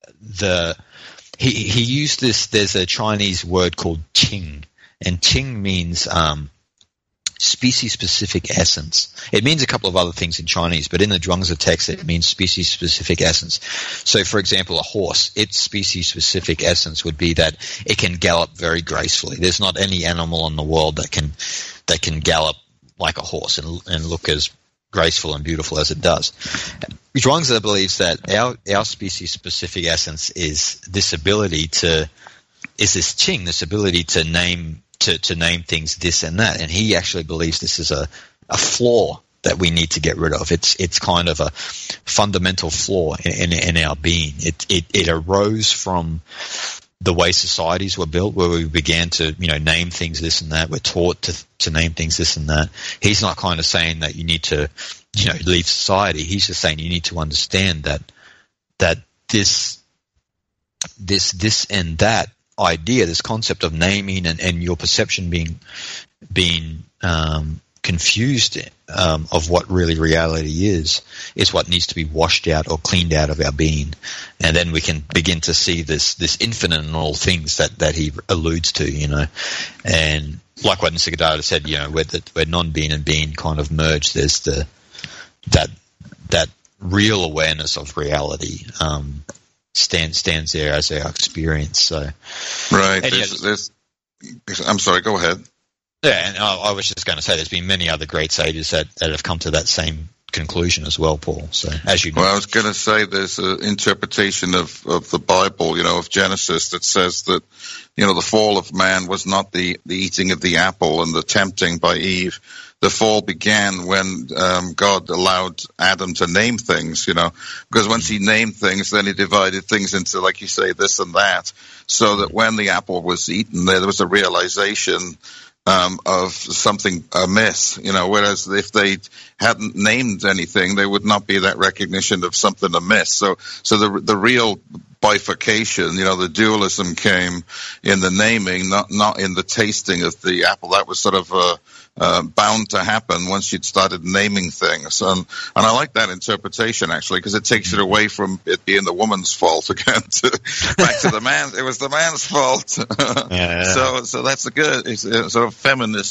he used this. There's a Chinese word called qing. And qing means species-specific essence. It means a couple of other things in Chinese, but in the Zhuangzi text it means species-specific essence. So, for example, a horse, its species-specific essence would be that it can gallop very gracefully. There's not any animal in the world that can gallop like a horse and look as graceful and beautiful as it does. Zhuangzi believes that our species-specific essence is this ability this qing, this ability to name things this and that, and he actually believes this is a flaw that we need to get rid of. It's kind of a fundamental flaw in our being. It arose from the way societies were built, where we began to name things this and that. We're taught to name things this and that. He's not kind of saying that you need to leave society. He's just saying you need to understand that this and that idea, this concept of naming and your perception being confused of what really reality is what needs to be washed out or cleaned out of our being, and then we can begin to see this infinite in all things that he alludes to, and like what Nisargadatta said, where non-being and being kind of merge. There's that real awareness of reality stands there as our experience. So, right. I'm sorry. Go ahead. Yeah, and I was just going to say, there's been many other great sages that have come to that same conclusion as well, Paul. So, as you know. Well, I was going to say there's an interpretation of the Bible, of Genesis, that says that, the fall of man was not the eating of the apple and the tempting by Eve. The fall began when God allowed Adam to name things, because once he named things, then he divided things into, like you say, this and that, so that when the apple was eaten, there was a realization of something amiss, whereas if they hadn't named anything, there would not be that recognition of something amiss. So the real bifurcation, the dualism came in the naming, not in the tasting of the apple. That was sort of bound to happen once you'd started naming things. And I like that interpretation, actually, because it takes it away from it being the woman's fault again, back to the man. It was the man's fault. Yeah. So that's a good, it's a sort of feminist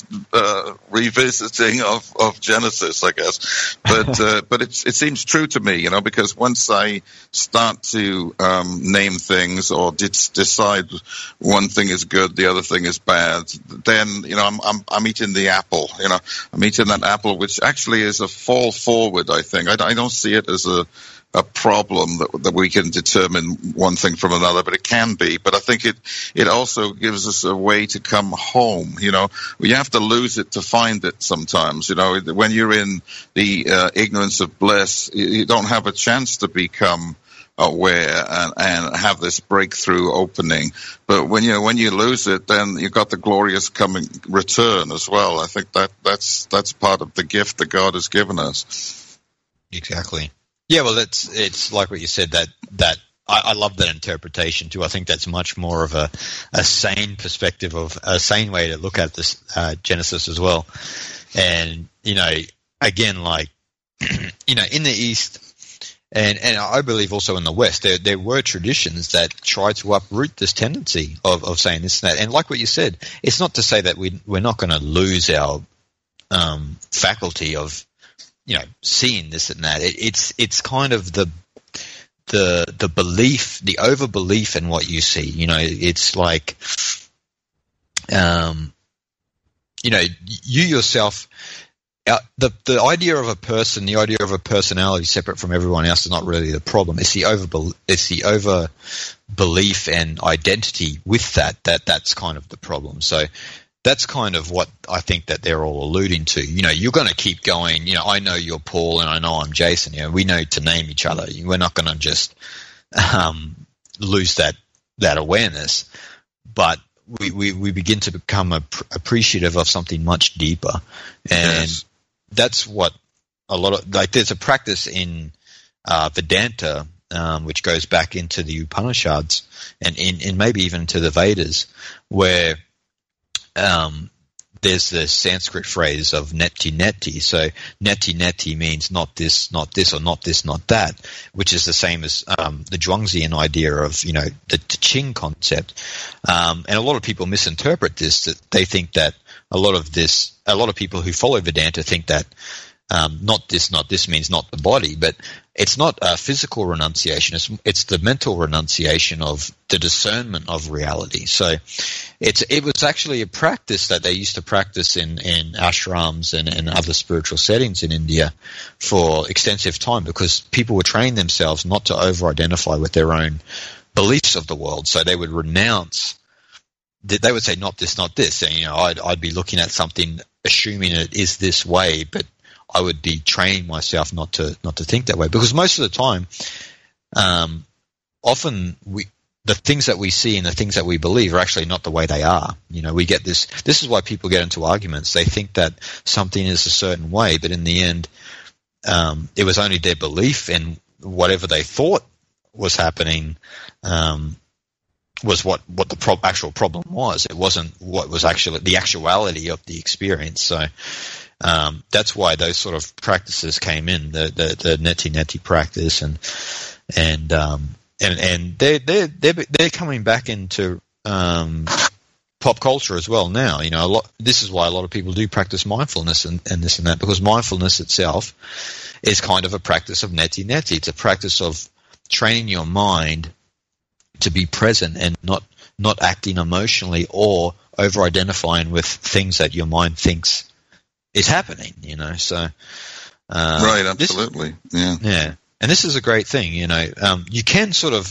revisiting of Genesis, I guess. But it seems true to me, because once I start to name things or decide one thing is good, the other thing is bad, then I'm eating the apple. I'm eating that apple, which actually is a fall forward, I think. I don't see it as a problem that we can determine one thing from another, but it can be. But I think it also gives us a way to come home. You have to lose it to find it sometimes. When you're in the ignorance of bliss, you don't have a chance to become aware and have this breakthrough opening. But when you lose it, then you've got the glorious coming return as well. I think that's part of the gift that God has given us. Exactly. Yeah, well, it's like what you said, that I love that interpretation too. I think that's much more of a sane perspective, of a sane way to look at this Genesis as well. And, again, like, in the East, and I believe also in the West, there were traditions that tried to uproot this tendency of saying this and that. And like what you said, it's not to say that we're not going to lose our faculty of, seeing this and that. It's kind of the belief, the over belief in what you see. It's like, you yourself. The idea of a person, the idea of a personality separate from everyone else is not really the problem. It's the over belief and identity with that's kind of the problem. So that's kind of what I think that they're all alluding to. You're going to keep going. I know you're Paul and I know I'm Jason. We know to name each other. We're not going to just lose that awareness, but we begin to become appreciative of something much deeper. And yes. That's what a lot of, like, there's a practice in Vedanta, which goes back into the Upanishads and in maybe even to the Vedas, where there's the Sanskrit phrase of neti neti. So neti means not this, or not this, not that, which is the same as the Zhuangzian idea of, the Qing concept. And a lot of people misinterpret this, that they think that a lot of people who follow Vedanta think that not this means not the body, but it's not a physical renunciation. It's the mental renunciation of the discernment of reality. So it was actually a practice that they used to practice in ashrams and other spiritual settings in India for extensive time, because people were training themselves not to over-identify with their own beliefs of the world. So they would renounce. They would say, not this, not this. And, I'd be looking at something, assuming it is this way, but I would be training myself not to think that way. Because most of the time, often the things that we see and the things that we believe are actually not the way they are. We get this is why people get into arguments. They think that something is a certain way, but in the end, it was only their belief in whatever they thought was happening, was what the actual problem was. It wasn't what was actually the actuality of the experience. So that's why those sort of practices came in, the neti neti practice, and they're coming back into pop culture as well now. This is why a lot of people do practice mindfulness and this and that, because mindfulness itself is kind of a practice of neti. It's a practice of training your mind to be present and not acting emotionally or over-identifying with things that your mind thinks is happening, So right, absolutely. Yeah. And this is a great thing, you can sort of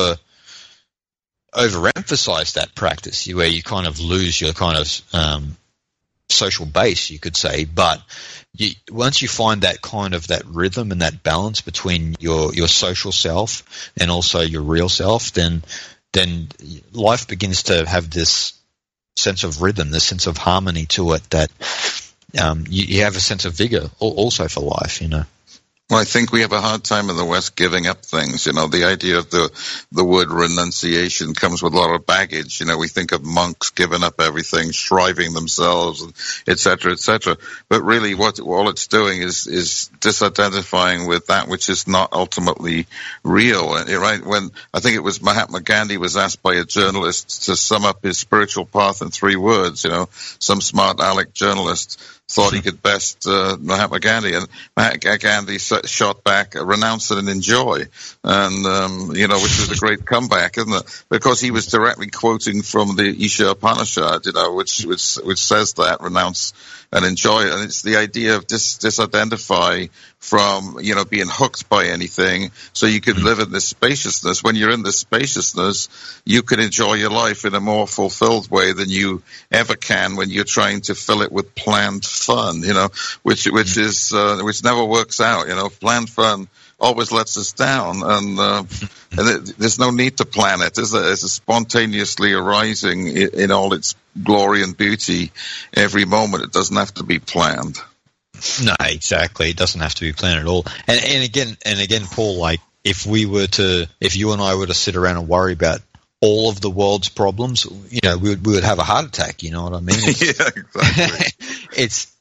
overemphasize that practice where you kind of lose your kind of social base, you could say. But once you find that kind of that rhythm and that balance between your social self and also your real self, then life begins to have this sense of rhythm, this sense of harmony to it, that you have a sense of vigor also for life, Well, I think we have a hard time in the West giving up things. The idea of the word renunciation comes with a lot of baggage. We think of monks giving up everything, shriving themselves, et cetera, et cetera. But really all it's doing is disidentifying with that which is not ultimately real. Right? When I think it was Mahatma Gandhi was asked by a journalist to sum up his spiritual path in 3 words, some smart aleck journalist thought he could best Mahatma Gandhi, and Mahatma Gandhi shot back, renounce it and enjoy, and which was a great comeback, isn't it? Because he was directly quoting from the Isha Upanishad, which says that, renounce and enjoy it. And it's the idea of disidentify from, being hooked by anything, so you can live in this spaciousness. When you're in this spaciousness, you can enjoy your life in a more fulfilled way than you ever can when you're trying to fill it with planned fun, which never works out. Planned fun always lets us down, and there's no need to plan it. It's spontaneously arising in all its glory and beauty every moment. It doesn't have to be planned. No, exactly. It doesn't have to be planned at all. And again, Paul, like if you and I were to sit around and worry about all of the world's problems, we would have a heart attack. You know what I mean? Yeah, exactly. It's.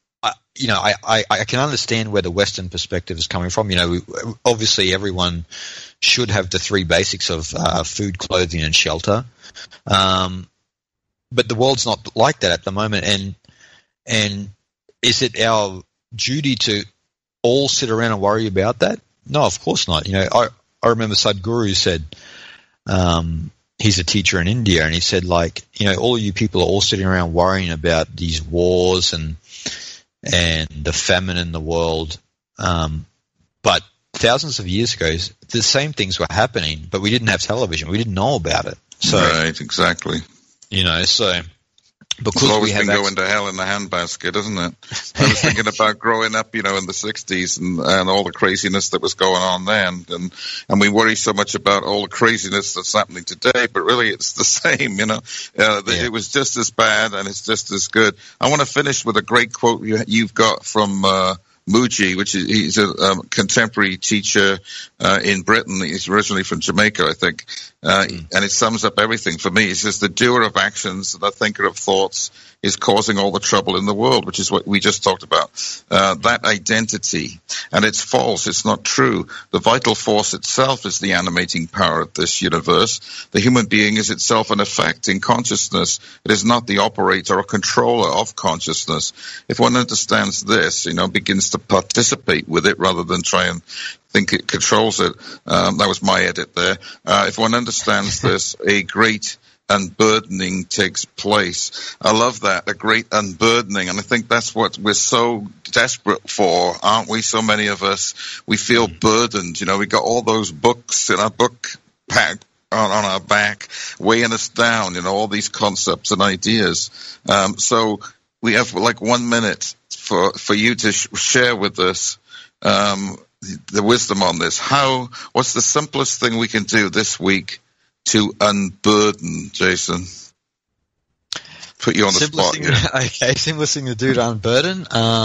I can understand where the Western perspective is coming from. Obviously everyone should have the 3 basics of food, clothing, and shelter. But the world's not like that at the moment. And is it our duty to all sit around and worry about that? No, of course not. I remember Sadhguru said, he's a teacher in India, and he said, all of you people are all sitting around worrying about these wars and the famine in the world. But thousands of years ago, the same things were happening, but we didn't have television. We didn't know about it. So, right, exactly. Because it's always been going to hell in the handbasket, isn't it? I was thinking about growing up, in the 60s and all the craziness that was going on then. And we worry so much about all the craziness that's happening today, but really it's the same, It was just as bad and it's just as good. I want to finish with a great quote you've got from Mooji, he's a contemporary teacher in Britain. He's originally from Jamaica, I think. And it sums up everything for me. He says, the doer of actions, the thinker of thoughts, is causing all the trouble in the world, which is what we just talked about. That identity, and it's false, it's not true. The vital force itself is the animating power of this universe. The human being is itself an effect in consciousness. It is not the operator or controller of consciousness. If one understands this, begins to participate with it rather than try and think it controls it. That was my edit there. If one understands this, a great unburdening takes place. I love that, a great unburdening, and I think that's what we're so desperate for, aren't we? So many of us, we feel burdened. We got all those books in our book pack on our back, weighing us down, all these concepts and ideas. So we have 1 minute for you to share with us the wisdom on this. What's the simplest thing we can do this week to unburden, Jason? Put you on the spot. Okay, simplest thing to do to unburden.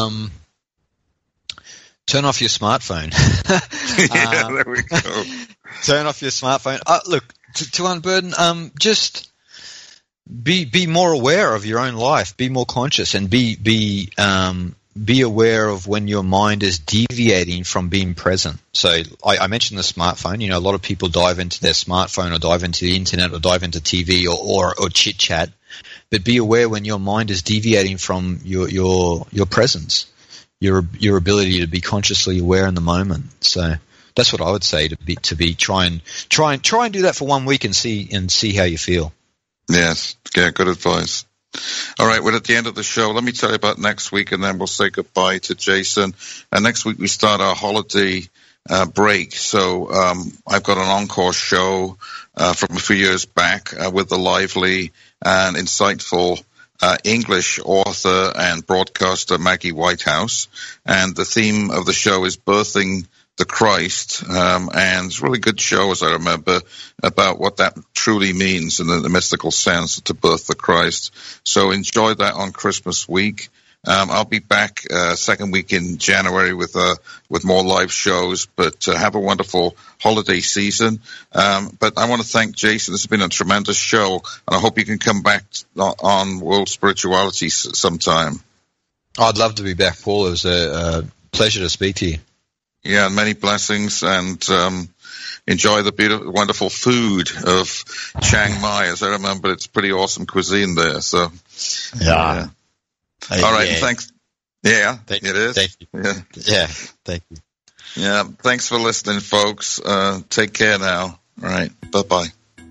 Turn off your smartphone. Yeah, there we go. Turn off your smartphone. Look, to unburden, just be more aware of your own life. Be more conscious, and be aware of when your mind is deviating from being present. So I mentioned the smartphone. A lot of people dive into their smartphone or dive into the internet or dive into TV or chit-chat but be aware when your mind is deviating from your presence, your ability to be consciously aware in the moment. So that's what I would say, to be try and do that for 1 week and see how you feel. Yes, yeah, good advice. All right, we're at the end of the show. Let me tell you about next week, and then we'll say goodbye to Jason. And next week we start our holiday break. So I've got an encore show from a few years back with the lively and insightful English author and broadcaster Maggie Whitehouse. And the theme of the show is Birthing the Christ, and it's a really good show, as I remember, about what that truly means in the mystical sense, to birth the Christ. So enjoy that on Christmas week. I'll be back second week in January with more live shows, but have a wonderful holiday season. But I want to thank Jason. This has been a tremendous show, and I hope you can come back on World Spirituality sometime. I'd love to be back, Paul. It was a pleasure to speak to you. Yeah, and many blessings, and enjoy the beautiful, wonderful food of Chiang Mai. As I remember, it's pretty awesome cuisine there. So, yeah. All right, yeah. thanks. Yeah, it is. Thank you. Yeah, thank you. Yeah, thanks for listening, folks. Take care now. All right, bye-bye.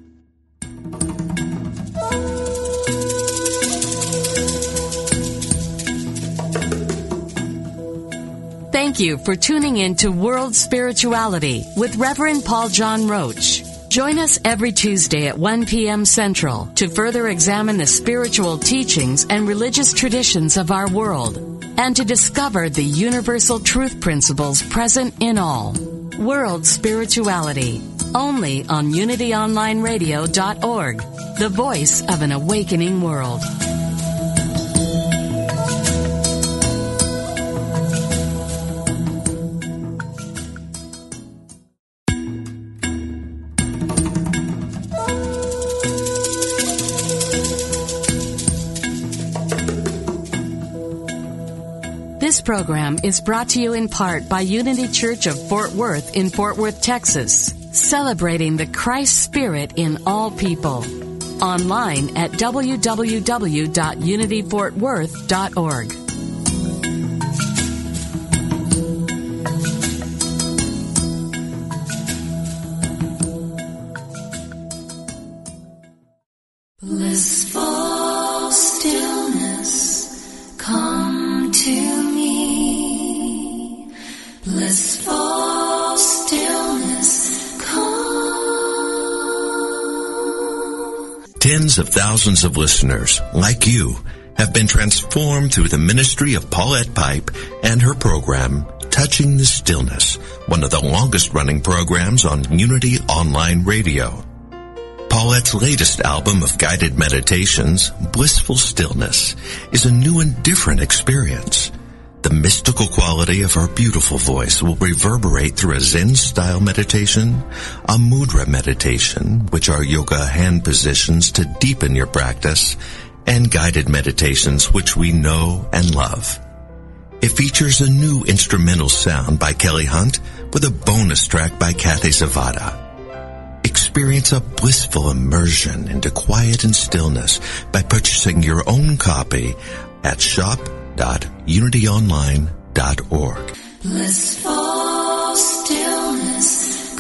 Thank you for tuning in to World Spirituality with Reverend Paul John Roach. Join us every Tuesday at 1 p.m. Central to further examine the spiritual teachings and religious traditions of our world and to discover the universal truth principles present in all. World Spirituality, only on UnityOnlineRadio.org, the voice of an awakening world. This program is brought to you in part by Unity Church of Fort Worth in Fort Worth, Texas, celebrating the Christ Spirit in all people. Online at www.unityfortworth.org. Blissful stillness, come to me. Blissful stillness, come. Tens of thousands of listeners, like you, have been transformed through the ministry of Paulette Pipe and her program, Touching the Stillness, one of the longest-running programs on Unity Online Radio. Paulette's latest album of guided meditations, Blissful Stillness, is a new and different experience. The mystical quality of her beautiful voice will reverberate through a Zen-style meditation, a mudra meditation, which are yoga hand positions to deepen your practice, and guided meditations which we know and love. It features a new instrumental sound by Kelly Hunt with a bonus track by Kathy Zavada. Experience a blissful immersion into quiet and stillness by purchasing your own copy at shop.unityonline.org. Blissful stillness,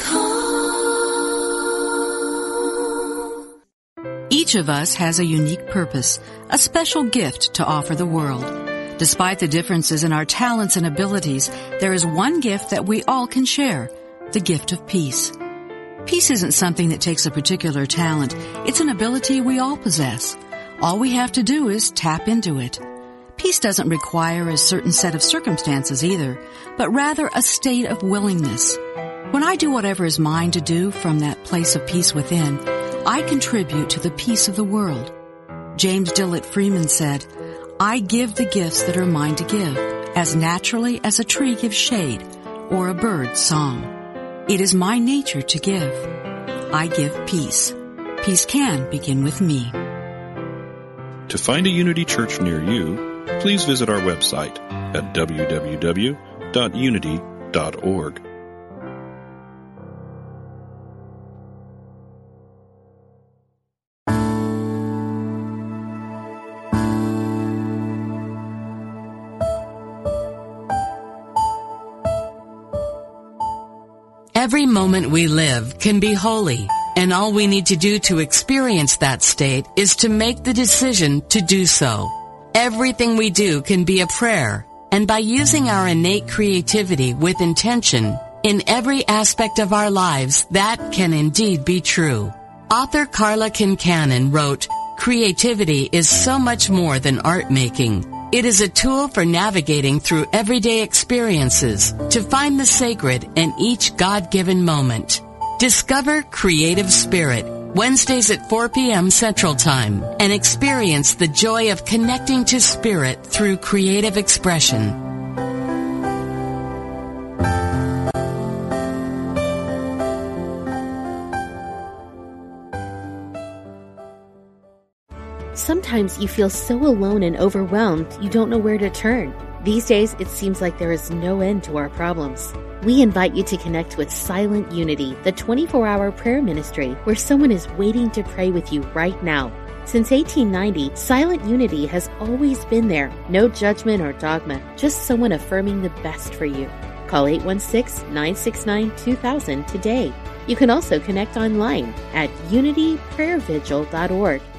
come. Each of us has a unique purpose, a special gift to offer the world. Despite the differences in our talents and abilities, there is one gift that we all can share, the gift of peace. Peace isn't something that takes a particular talent. It's an ability we all possess. All we have to do is tap into it. Peace doesn't require a certain set of circumstances either, but rather a state of willingness. When I do whatever is mine to do from that place of peace within, I contribute to the peace of the world. James Dillett Freeman said, "I give the gifts that are mine to give, as naturally as a tree gives shade or a bird song. It is my nature to give. I give peace. Peace can begin with me." To find a Unity Church near you, please visit our website at www.unity.org. Every moment we live can be holy, and all we need to do to experience that state is to make the decision to do so. Everything we do can be a prayer, and by using our innate creativity with intention in every aspect of our lives, that can indeed be true. Author Carla Kincannon wrote, "Creativity is so much more than art making. It is a tool for navigating through everyday experiences to find the sacred in each God-given moment." Discover Creative Spirit, Wednesdays at 4 p.m. Central Time, and experience the joy of connecting to Spirit through creative expression. Sometimes you feel so alone and overwhelmed you don't know where to turn. These days, it seems like there is no end to our problems. We invite you to connect with Silent Unity, the 24-hour prayer ministry where someone is waiting to pray with you right now. Since 1890, Silent Unity has always been there. No judgment or dogma, just someone affirming the best for you. Call 816-969-2000 today. You can also connect online at unityprayervigil.org.